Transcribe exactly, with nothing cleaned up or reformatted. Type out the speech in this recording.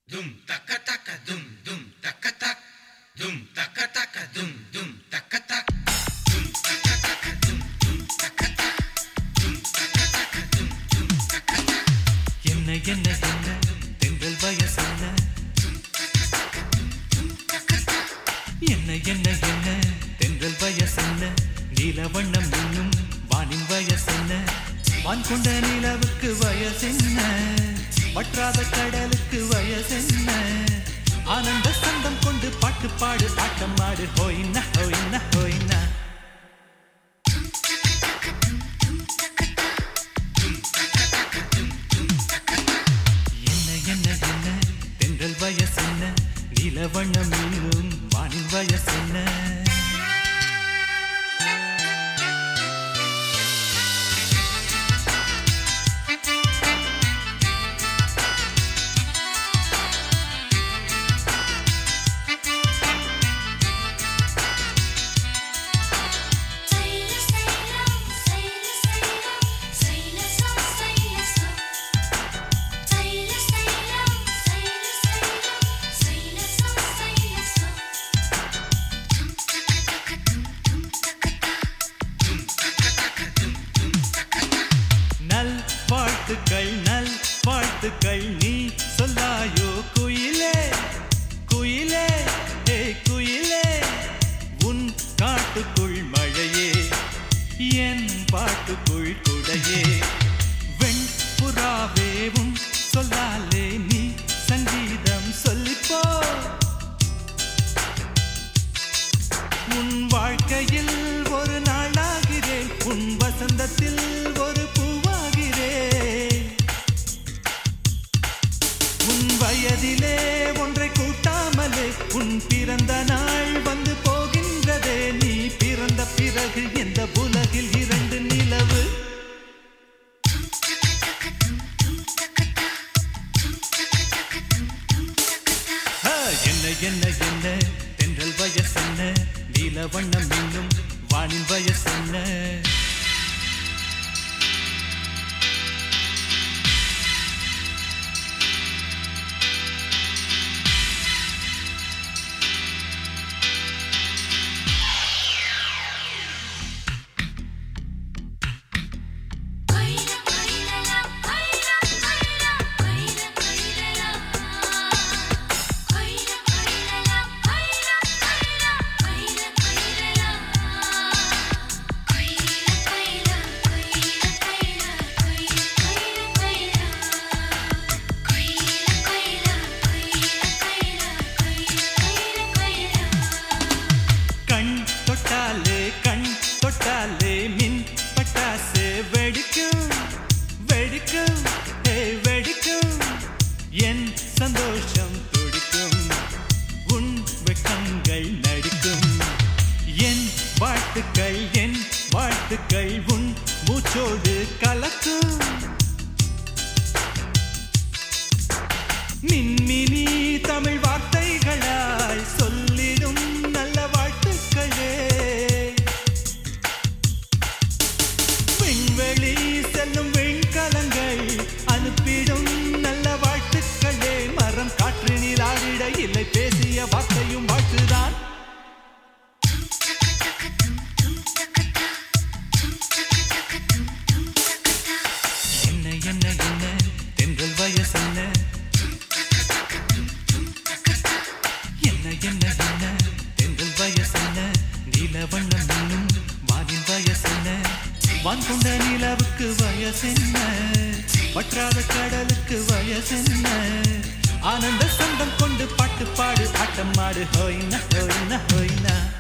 Dum taka taka dum dum taka tak dum taka taka dum dum taka tak dum taka taka dum dum taka tak dum taka taka dum dum taka tak என்ன என்ன என்ன தென்றல் வயசென்ன என்ன என்ன என்ன தென்றல் வயசென்ன நீல வண்ணம் இன்னும் வானின் வயசென்ன வான் கொண்ட நிலவுக்கு வயசென்ன வற்றாத கடலுக்கு வயசென்ன ஆனந்த சந்தம் கொண்டு பாட்டு பாடு ஆட்டம் ஆடு ஹோயினா ஹோயினா ஹோயினா என்ன என்ன என்ன தென்றல் வயசென்ன நீல வண்ணம் இன்னும் வானின் வயசென்ன வாழ்த்துக்கள் நல் வாழ்த்துக்கள் நீ சொல்லாயோ குயிலே குயிலே ஏ குயிலே உன் காட்டுக்குள் மழையே என் பாட்டுக்குள் குடையே வெண்புறாவே உன் சொல்லாலே நீ சங்கீதம் சொல்லிப்போ உன் வாழ்க்கையில் ஒரு நாளாகிறேன் உன் வசந்தத்தில் ஒரு வயதிலே ஒன்றை கூட்டாமலே உன் பிறந்த நாள் வந்து போகின்றதே நீ பிறந்த பிறகு இந்த உலகில் இரண்டு நிலவு என்ன என்ன என்ன தென்றல் வயசென்ன நீல வண்ணம் இன்னும் வானின் வயசென்ன தொட்டாலே மின் பட்டாசு வெடிக்கும் வெடிக்கும் ஹே வெடிக்கும் என் சந்தோஷம் துடிக்கும் உன் வெட்கங்கள் நடிக்கும் என் வாழ்த்துக்கள் என் வாழ்த்துக்கள் உன் மூச்சோடு கலக்கும் மின்மினி தமிழ் வார்த்தைகளாய் சொல்லிடும் நல்ல வாழ்த்துக்களே விண்வெளி செல்லும் விண்கலங்கள் அனுப்பிடும் நல்ல வாழ்த்துக்களே மரம் காற்று நீராடிட இல்லை பேசிய வார்த்தையும் வாழ்த்துதான் என்ன என்ன என்ன தென்றல் வயசென்ன என்ன என்ன என்ன தென்றல் வயசென்ன நீல வண்ணம் இன்னும் வானின் வயசென்ன வான் கொண்ட நிலவுக்கு வயசென்ன வற்றாத கடலுக்கு வயசென்ன ஆனந்த சந்தம் கொண்டு பாட்டு பாடு ஆட்டம் ஆடு ஹோயினா ஹோயினா ஹோயினா